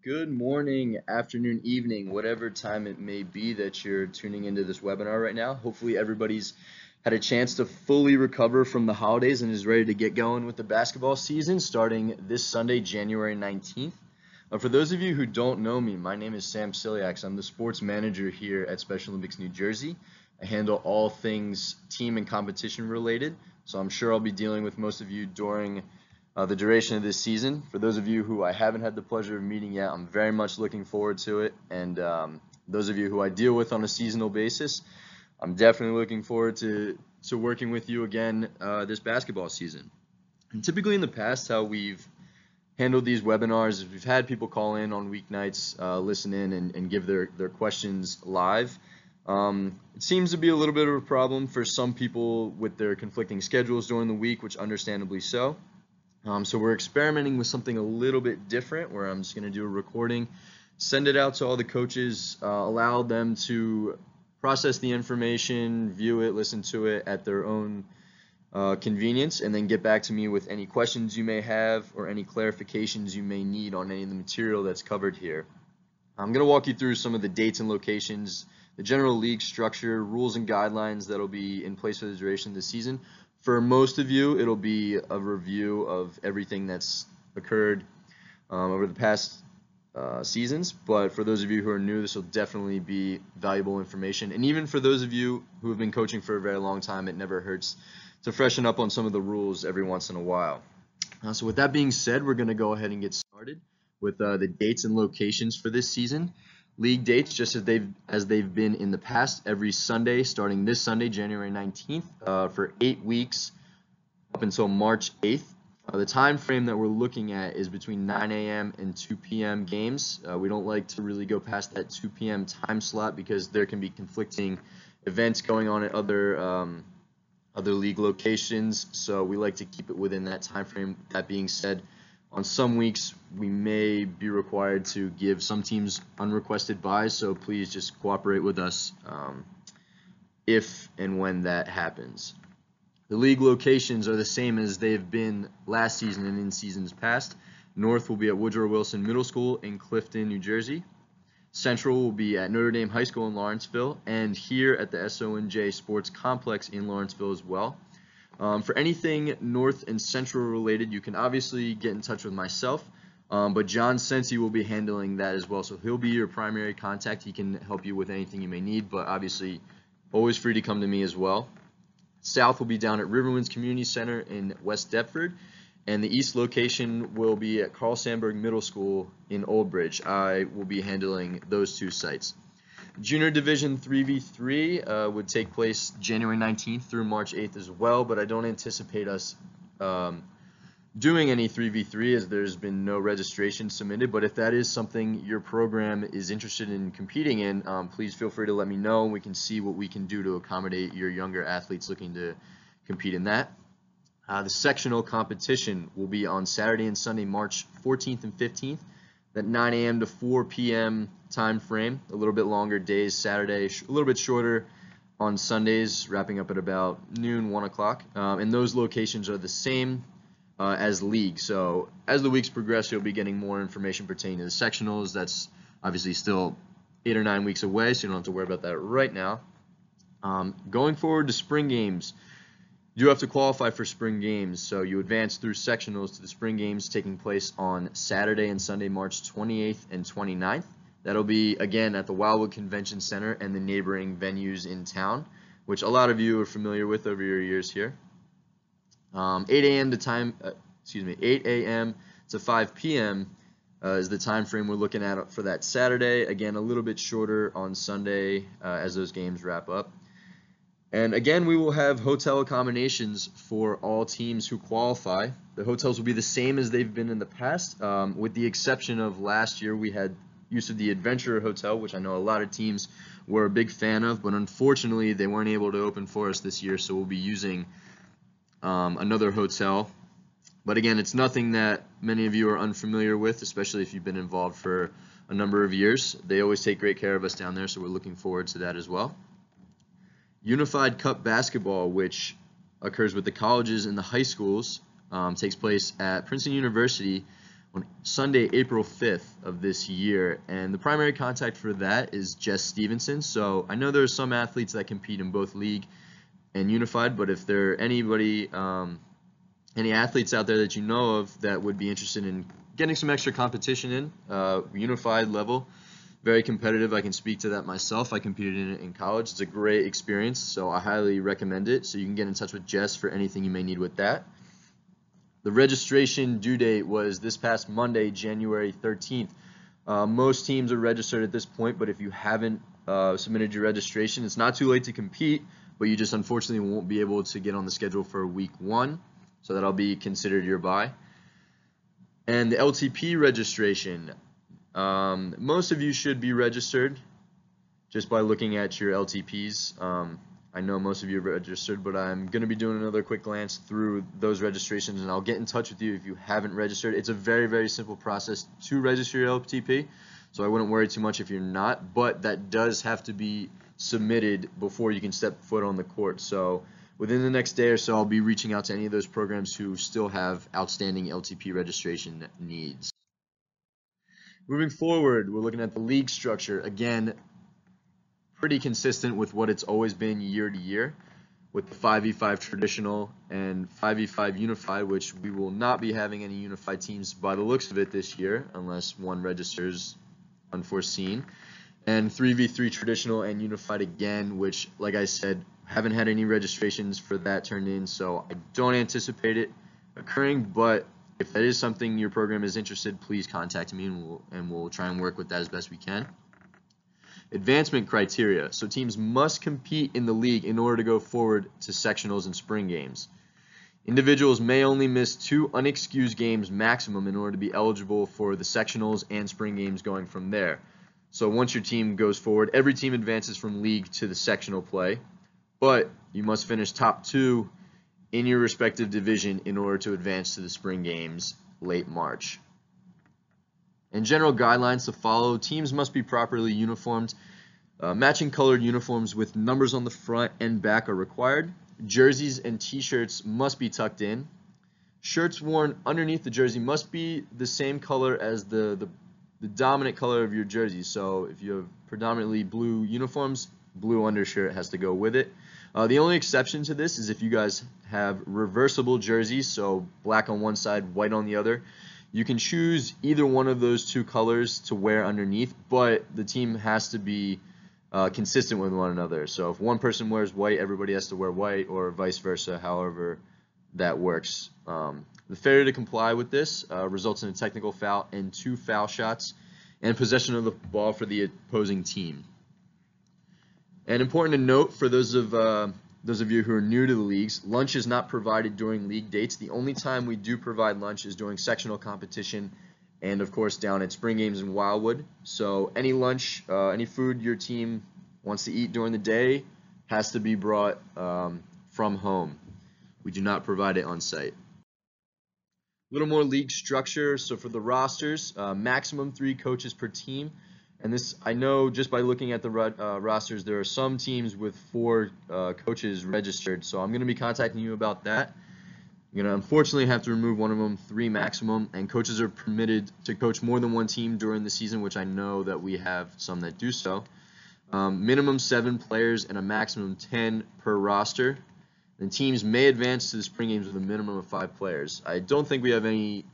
Good morning, afternoon, evening, whatever time it may be that you're tuning into this webinar right now. Hopefully everybody's had a chance to fully recover from the holidays and is ready to get going with the basketball season starting this Sunday, January 19th. For those of you who don't know me, my name is Sam Ciliax. I'm the sports manager here at Special Olympics New Jersey. I handle all things team and competition related, so I'm sure I'll be dealing with most of you during the duration of this season. For those of you who I haven't had the pleasure of meeting yet, I'm very much looking forward to it. And those of you who I deal with on a seasonal basis, I'm definitely looking forward to working with you again this basketball season. And typically in the past, how we've handled these webinars is we've had people call in on weeknights, listen in and give their questions live. It seems to be a little bit of a problem for some people with their conflicting schedules during the week, which understandably so. So we're experimenting with something a little bit different where I'm just going to do a recording, send it out to all the coaches, allow them to process the information, view it, listen to it at their own convenience, and then get back to me with any questions you may have or any clarifications you may need on any of the material that's covered here. I'm going to walk you through some of the dates and locations, the general league structure, rules and guidelines that'll be in place for the duration of the season. For most of you, it'll be a review of everything that's occurred over the past seasons, but for those of you who are new, this will definitely be valuable information. And even for those of you who have been coaching for a very long time, it never hurts to freshen up on some of the rules every once in a while. So with that being said, we're going to go ahead and get started with the dates and locations for this season. League dates, just as they've been in the past, every Sunday, starting this Sunday, January 19th, for 8 weeks up until March 8th. The time frame that we're looking at is between 9 a.m. and 2 p.m. games. We don't like to really go past that 2 p.m. time slot because there can be conflicting events going on at other league locations, so we like to keep it within that time frame. That being said, on some weeks, we may be required to give some teams unrequested buys, so please just cooperate with us if and when that happens. The league locations are the same as they've been last season and in seasons past. North will be at Woodrow Wilson Middle School in Clifton, New Jersey. Central will be at Notre Dame High School in Lawrenceville, and here at the SONJ Sports Complex in Lawrenceville as well. For anything North and Central related, you can obviously get in touch with myself, but John Sensi will be handling that as well, so he'll be your primary contact. He can help you with anything you may need, but obviously always free to come to me as well. South will be down at Riverwinds Community Center in West Deptford, and the East location will be at Carl Sandburg Middle School in Old Bridge. I will be handling those two sites. Junior Division 3v3 would take place January 19th through March 8th as well, but I don't anticipate us doing any 3v3 as there's been no registration submitted. But if that is something your program is interested in competing in, please feel free to let me know, and we can see what we can do to accommodate your younger athletes looking to compete in that. The sectional competition will be on Saturday and Sunday, March 14th and 15th. That 9 a.m. to 4 p.m. time frame, a little bit longer days Saturday, a little bit shorter on Sundays, wrapping up at about noon, 1 o'clock. And those locations are the same as league. So as the weeks progress, you'll be getting more information pertaining to the sectionals. That's obviously still 8 or 9 weeks away, so you don't have to worry about that right now. Going forward to spring games, you have to qualify for spring games, so you advance through sectionals to the spring games taking place on Saturday and Sunday, March 28th and 29th. That'll be, again, at the Wildwood Convention Center and the neighboring venues in town, which a lot of you are familiar with over your years here. 8 a.m. to 5 p.m. Is the time frame we're looking at for that Saturday. Again, a little bit shorter on Sunday as those games wrap up. And again, we will have hotel accommodations for all teams who qualify. The hotels will be the same as they've been in the past, with the exception of last year we had use of the Adventurer Hotel, which I know a lot of teams were a big fan of, but unfortunately they weren't able to open for us this year, so we'll be using another hotel. But again, it's nothing that many of you are unfamiliar with, especially if you've been involved for a number of years. They always take great care of us down there, so we're looking forward to that as well. Unified Cup basketball, which occurs with the colleges and the high schools, takes place at Princeton University on Sunday, April 5th of this year, and the primary contact for that is Jess Stevenson. So I know there are some athletes that compete in both league and unified, but if there are any athletes out there that you know of that would be interested in getting some extra competition in unified level, very competitive. I can speak to that myself. I competed in it in college. It's a great experience, so I highly recommend it. So you can get in touch with Jess for anything you may need with that. The registration due date was this past Monday, January 13th. Most teams are registered at this point, but if you haven't submitted your registration, it's not too late to compete, but you just unfortunately won't be able to get on the schedule for week 1, so that'll be considered your bye. And the LTP registration, most of you should be registered just by looking at your LTPs. I know most of you are registered, but I'm going to be doing another quick glance through those registrations, and I'll get in touch with you if you haven't registered. It's a very, very simple process to register your LTP, so I wouldn't worry too much if you're not, but that does have to be submitted before you can step foot on the court. So within the next day or so, I'll be reaching out to any of those programs who still have outstanding LTP registration needs. Moving forward, we're looking at the league structure. Again, pretty consistent with what it's always been year to year, with the 5v5 traditional and 5v5 unified, which we will not be having any unified teams by the looks of it this year unless one registers unforeseen, and 3v3 traditional and unified again, which, like I said, haven't had any registrations for that turned in, so I don't anticipate it occurring. But if that is something your program is interested, please contact me, and we'll try and work with that as best we can. Advancement criteria. So teams must compete in the league in order to go forward to sectionals and spring games. Individuals may only miss 2 unexcused games maximum in order to be eligible for the sectionals and spring games going from there. So once your team goes forward, every team advances from league to the sectional play, but you must finish top 2 in your respective division in order to advance to the spring games late March. And general guidelines to follow: teams must be properly uniformed. Matching colored uniforms with numbers on the front and back are required. Jerseys and t-shirts must be tucked in. Shirts worn underneath the jersey must be the same color as the dominant color of your jersey. So if you have predominantly blue uniforms, blue undershirt has to go with it. The only exception to this is if you guys have reversible jerseys, so black on one side, white on the other. You can choose either one of those 2 colors to wear underneath, but the team has to be consistent with one another. So if one person wears white, everybody has to wear white, or vice versa, however that works. The failure to comply with this results in a technical foul and 2 foul shots and possession of the ball for the opposing team. And important to note for those of you who are new to the leagues, lunch is not provided during league dates. The only time we do provide lunch is during sectional competition and, of course, down at spring games in Wildwood. So any lunch, any food your team wants to eat during the day has to be brought from home. We do not provide it on site. A little more league structure. So for the rosters, maximum 3 coaches per team. And this, I know just by looking at the rosters, there are some teams with 4 coaches registered. So I'm going to be contacting you about that. I'm going to unfortunately have to remove one of them, 3 maximum. And coaches are permitted to coach more than one team during the season, which I know that we have some that do so. Minimum 7 players and a maximum 10 per roster. And teams may advance to the spring games with a minimum of 5 players. I don't think we have any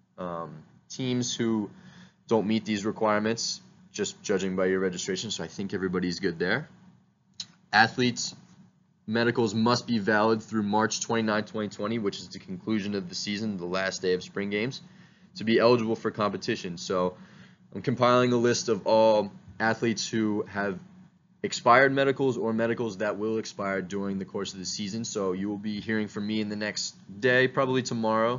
teams who don't meet these requirements, just judging by your registration, so I think everybody's good there. Athletes' medicals must be valid through March 29, 2020, which is the conclusion of the season, the last day of spring games, to be eligible for competition. So I'm compiling a list of all athletes who have expired medicals or medicals that will expire during the course of the season. So you will be hearing from me in the next day, probably tomorrow.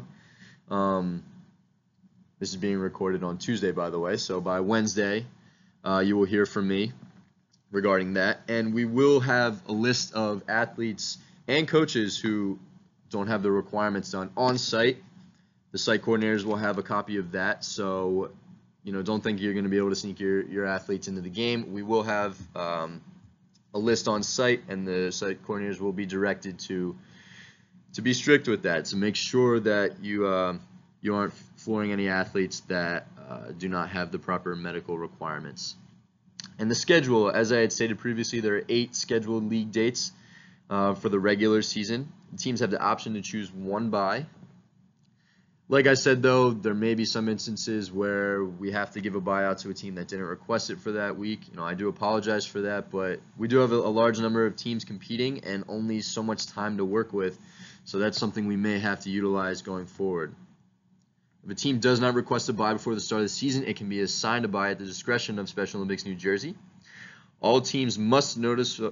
This is being recorded on Tuesday, by the way, so by Wednesday you will hear from me regarding that. And we will have a list of athletes and coaches who don't have the requirements done on site. The site coordinators will have a copy of that, so don't think you're going to be able to sneak your athletes into the game. We will have a list on site, and the site coordinators will be directed to be strict with that. So make sure that you you aren't flooring any athletes that do not have the proper medical requirements. And the schedule, as I had stated previously, there are 8 scheduled league dates for the regular season. The teams have the option to choose one bye. Like I said, though, there may be some instances where we have to give a buyout to a team that didn't request it for that week. I do apologize for that, but we do have a large number of teams competing and only so much time to work with, so that's something we may have to utilize going forward. If a team does not request a bye before the start of the season, it can be assigned a bye at the discretion of Special Olympics New Jersey. All teams must notify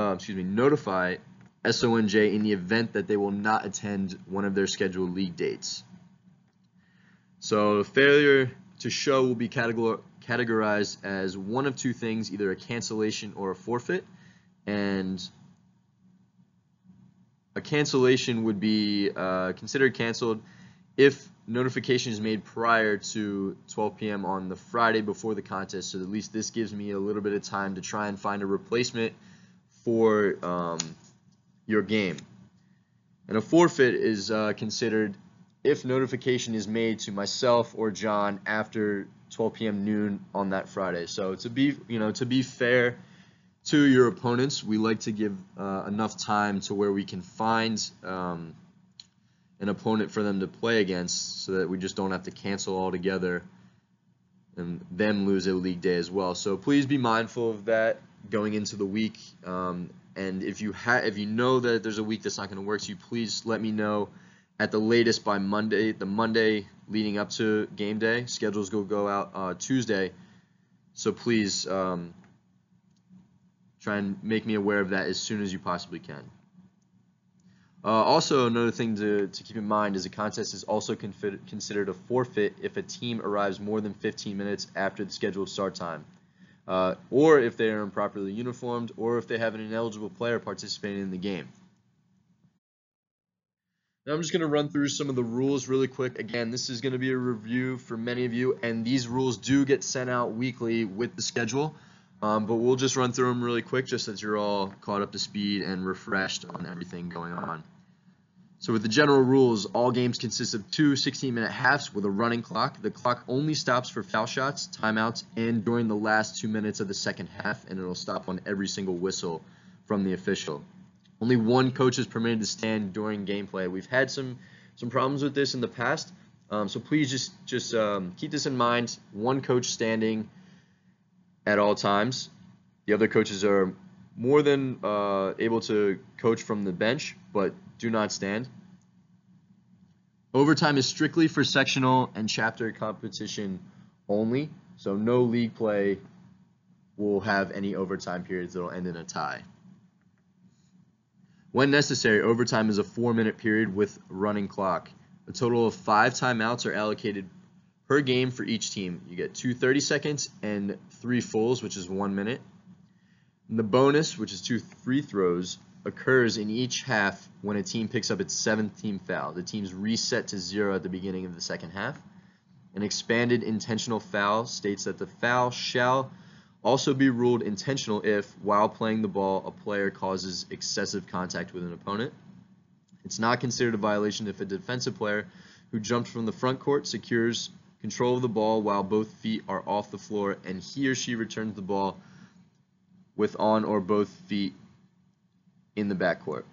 SONJ in the event that they will not attend one of their scheduled league dates. So failure to show will be categorized as one of two things, either a cancellation or a forfeit. And a cancellation would be considered canceled if notification is made prior to 12 p.m. on the Friday before the contest. So at least this gives me a little bit of time to try and find a replacement for your game. And a forfeit is considered if notification is made to myself or John after 12 p.m. noon on that Friday. So to be fair to your opponents, we like to give enough time to where we can find an opponent for them to play against, so that we just don't have to cancel altogether and them lose a league day as well. So please be mindful of that going into the week. And if you know that there's a week that's not going to work, so you please let me know at the latest by Monday, the Monday leading up to game day. Schedules will go out Tuesday, so please try and make me aware of that as soon as you possibly can. Also, another thing to keep in mind is a contest is also considered a forfeit if a team arrives more than 15 minutes after the scheduled start time, or if they are improperly uniformed, or if they have an ineligible player participating in the game. Now I'm just going to run through some of the rules really quick. Again, this is going to be a review for many of you, and these rules do get sent out weekly with the schedule, but we'll just run through them really quick just so that you're all caught up to speed and refreshed on everything going on. So with the general rules, all games consist of 2 16-minute halves with a running clock. The clock only stops for foul shots, timeouts, and during the last 2 minutes of the second half, and it'll stop on every single whistle from the official. Only one coach is permitted to stand during gameplay. We've had some problems with this in the past, so please just keep this in mind. One coach standing at all times. The other coaches are more than able to coach from the bench, but do not stand. Overtime is strictly for sectional and chapter competition only, so no league play will have any overtime periods that will end in a tie. When necessary, overtime is a 4-minute period with running clock. A total of 5 timeouts are allocated per game for each team. You get 2 30 seconds and 3 fulls, which is 1 minute. And the bonus, which is 2 free throws, occurs in each half when a team picks up its 7th team foul. The teams reset to 0 at the beginning of the second half. An expanded intentional foul states that the foul shall also be ruled intentional if, while playing the ball, a player causes excessive contact with an opponent. It's not considered a violation if a defensive player who jumped from the front court secures control of the ball while both feet are off the floor and he or she returns the ball with on or both feet in the backcourt.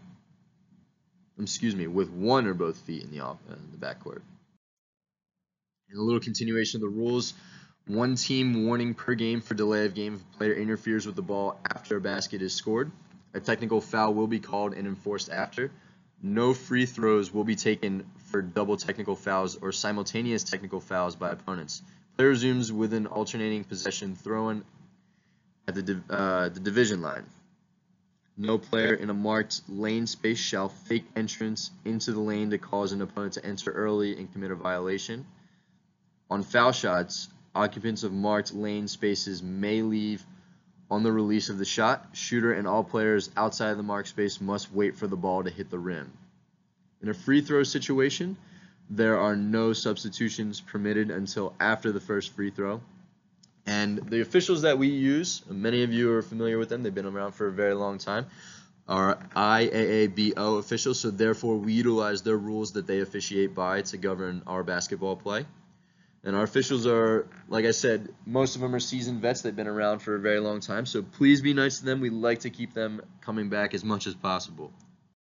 With one or both feet in the backcourt. And a little continuation of the rules. 1 team warning per game for delay of game if a player interferes with the ball after a basket is scored. A technical foul will be called and enforced after. No free throws will be taken for double technical fouls or simultaneous technical fouls by opponents. Player resumes with an alternating possession thrown at the division line. No player in a marked lane space shall fake entrance into the lane to cause an opponent to enter early and commit a violation. On foul shots, occupants of marked lane spaces may leave on the release of the shot. Shooter and all players outside of the marked space must wait for the ball to hit the rim. In a free throw situation, there are no substitutions permitted until after the first free throw. And the officials that we use, many of you are familiar with them, they've been around for a very long time. are IAABO officials, so therefore we utilize their rules that they officiate by to govern our basketball play. And our officials are, like I said, most of them are seasoned vets. They've been around for a very long time, so please be nice to them. We like to keep them coming back as much as possible.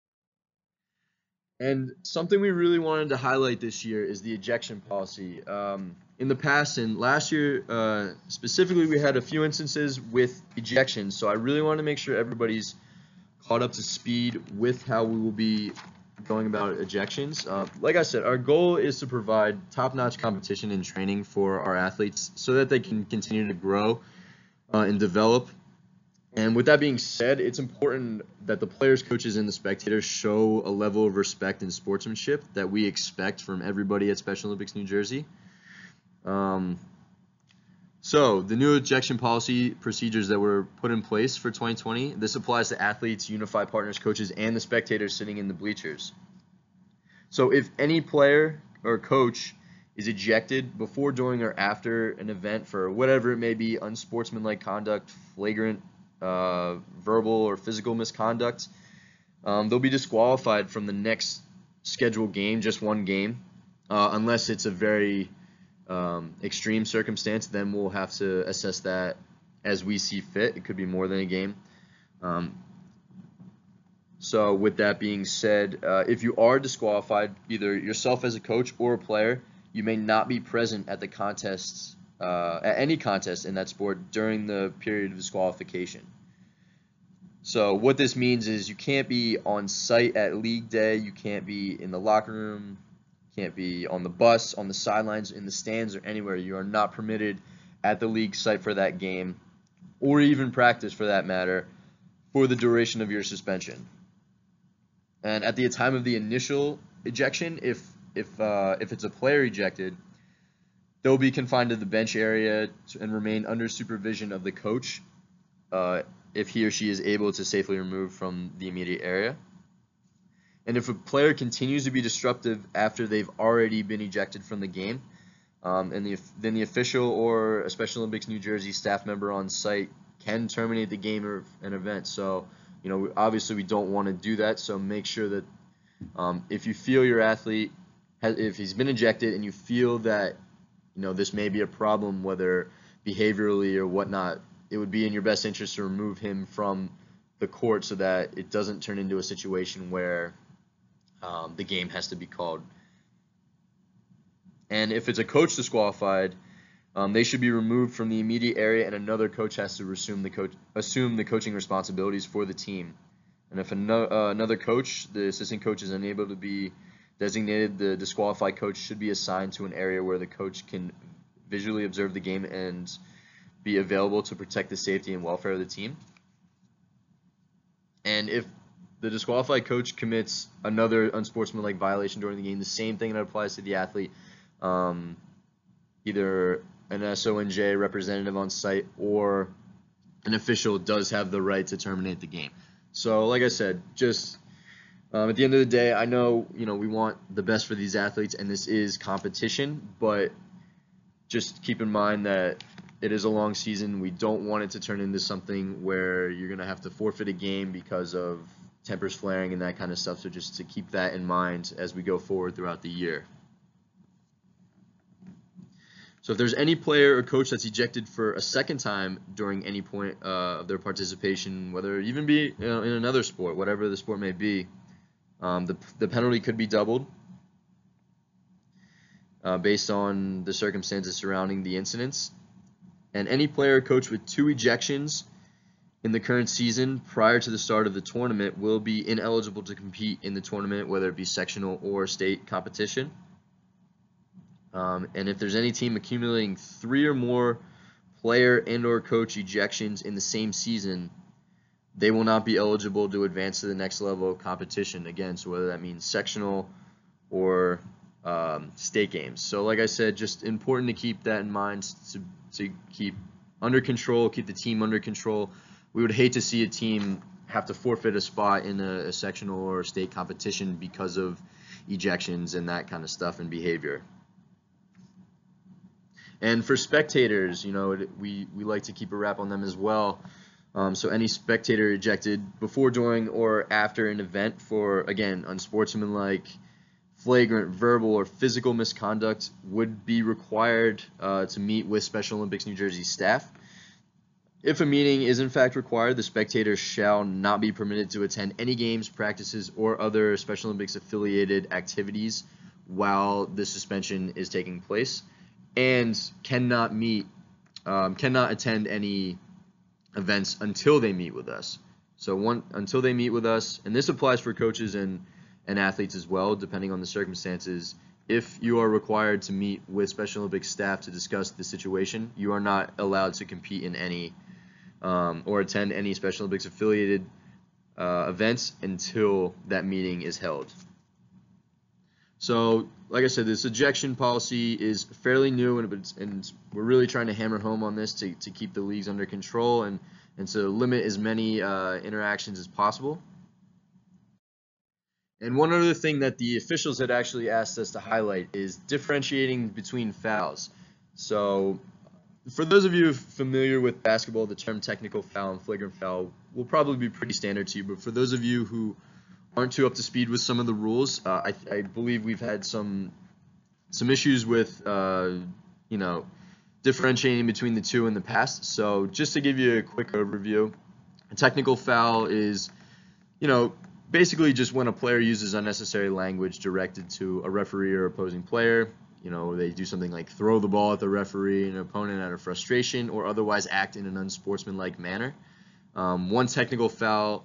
And something we really wanted to highlight this year is the ejection policy. In the past and last year specifically, we had a few instances with ejections, so I really want to make sure everybody's caught up to speed with how we will be going about ejections. Like I said, our goal is to provide top-notch competition and training for our athletes so that they can continue to grow and develop. And with that being said, it's important that the players, coaches, and the spectators show a level of respect and sportsmanship that we expect from everybody at Special Olympics New Jersey. So the new ejection policy procedures that were put in place for 2020, this applies to athletes, unified partners, coaches, and the spectators sitting in the bleachers. So if any player or coach is ejected before, during, or after an event for whatever it may be, unsportsmanlike conduct, flagrant verbal or physical misconduct, they'll be disqualified from the next scheduled game, just one game, unless it's a very extreme circumstance. Then we'll have to assess that as we see fit. It could be more than a game. So with that being said, if you are disqualified, either yourself as a coach or a player, you may not be present at the contests, at any contest in that sport during the period of disqualification. So what this means is you can't be on site at league day, you can't be in the locker room, can't be on the bus, on the sidelines, in the stands, or anywhere. You are not permitted at the league site for that game, or even practice for that matter, for the duration of your suspension. And at the time of the initial ejection, if it's a player ejected, they'll be confined to the bench area and remain under supervision of the coach if he or she is able to safely remove from the immediate area. And if a player continues to be disruptive after they've already been ejected from the game, then the official or a Special Olympics New Jersey staff member on site can terminate the game or an event. So, obviously we don't want to do that. So make sure that if you feel your athlete, if he's been ejected and you feel that, this may be a problem, whether behaviorally or whatnot, it would be in your best interest to remove him from the court so that it doesn't turn into a situation where the game has to be called. And if it's a coach disqualified, they should be removed from the immediate area, and another coach has to assume the coaching responsibilities for the team. And if another coach, the assistant coach, is unable to be designated, the disqualified coach should be assigned to an area where the coach can visually observe the game and be available to protect the safety and welfare of the team. And if the disqualified coach commits another unsportsmanlike violation during the game, the same thing that applies to the athlete, either an SONJ representative on site or an official does have the right to terminate the game. So like I said, just at the end of the day, I know, we want the best for these athletes, and this is competition, but just keep in mind that it is a long season. We don't want it to turn into something where you're going to have to forfeit a game because of tempers flaring and that kind of stuff. So just to keep that in mind as we go forward throughout the year. So if there's any player or coach that's ejected for a second time during any point of their participation, whether it even be in another sport, whatever the sport may be, the penalty could be doubled based on the circumstances surrounding the incidents. And any player or coach with 2 ejections in the current season prior to the start of the tournament will be ineligible to compete in the tournament, whether it be sectional or state competition. And if there's any team accumulating 3 or more player and or coach ejections in the same season, they will not be eligible to advance to the next level of competition. Again, so whether that means sectional or state games. So like I said, just important to keep that in mind, to keep under control, keep the team under control. We would hate to see a team have to forfeit a spot in a sectional or state competition because of ejections and that kind of stuff and behavior. And for spectators, we like to keep a wrap on them as well. So any spectator ejected before, during, or after an event for, again, unsportsmanlike, flagrant, verbal, or physical misconduct would be required to meet with Special Olympics New Jersey staff. If a meeting is in fact required, the spectator shall not be permitted to attend any games, practices, or other Special Olympics affiliated activities while the suspension is taking place, and cannot attend any events until they meet with us. So until they meet with us, and this applies for coaches and athletes as well, depending on the circumstances. If you are required to meet with Special Olympics staff to discuss the situation, you are not allowed to compete in any or attend any Special Olympics affiliated events until that meeting is held. So, like I said, this ejection policy is fairly new, and we're really trying to hammer home on this to keep the leagues under control and to limit as many interactions as possible. And one other thing that the officials had actually asked us to highlight is differentiating between fouls. So, for those of you familiar with basketball, the term technical foul and flagrant foul will probably be pretty standard to you. But for those of you who aren't too up to speed with some of the rules, I believe we've had some issues with differentiating between the two in the past. So just to give you a quick overview, a technical foul is, basically just when a player uses unnecessary language directed to a referee or opposing player. They do something like throw the ball at the referee and opponent out of frustration, or otherwise act in an unsportsmanlike manner. On a technical foul,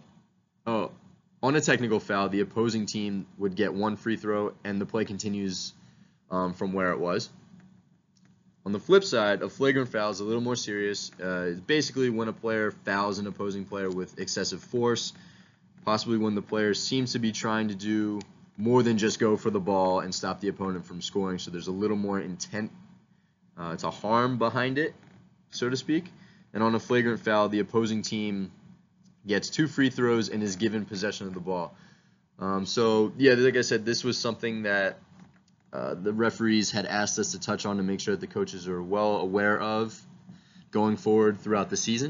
the opposing team would get one free throw, and the play continues from where it was. On the flip side, a flagrant foul is a little more serious. It's basically when a player fouls an opposing player with excessive force, possibly when the player seems to be trying to do more than just go for the ball and stop the opponent from scoring. So there's a little more intent to harm behind it, so to speak. And on a flagrant foul, the opposing team gets 2 free throws and is given possession of the ball. Like I said, this was something that the referees had asked us to touch on to make sure that the coaches are well aware of going forward throughout the season.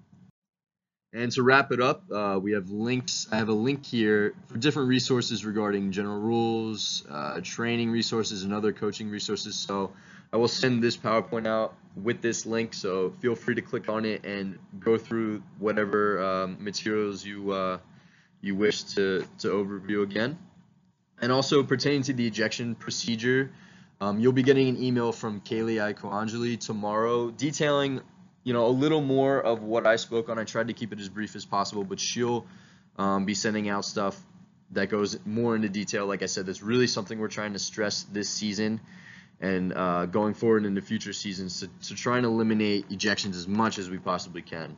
And to wrap it up, we have links. I have a link here for different resources regarding general rules, training resources, and other coaching resources. So I will send this PowerPoint out with this link, so feel free to click on it and go through whatever materials you wish to overview again. And also pertaining to the ejection procedure, you'll be getting an email from Kaylee Ikoangeli tomorrow detailing a little more of what I spoke on. I tried to keep it as brief as possible, but she'll be sending out stuff that goes more into detail. Like I said, that's really something we're trying to stress this season and going forward into future seasons to try and eliminate ejections as much as we possibly can.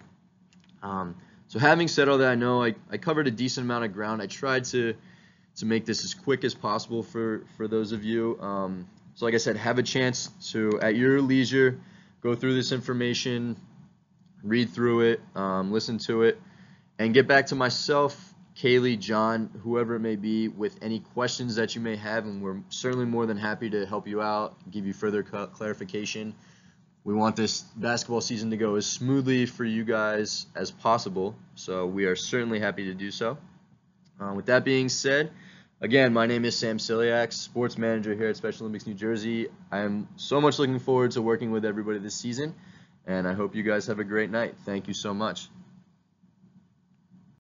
So having said all that, I know I covered a decent amount of ground. I tried to make this as quick as possible for those of you. So like I said, have a chance to, at your leisure, go through this information, read through it, listen to it, and get back to myself, Kaylee, John, whoever it may be, with any questions that you may have, and we're certainly more than happy to help you out, give you further clarification. We want this basketball season to go as smoothly for you guys as possible, so we are certainly happy to do so. With that being said, again, my name is Sam Ciliak, sports manager here at Special Olympics New Jersey. I am so much looking forward to working with everybody this season, and I hope you guys have a great night. Thank you so much.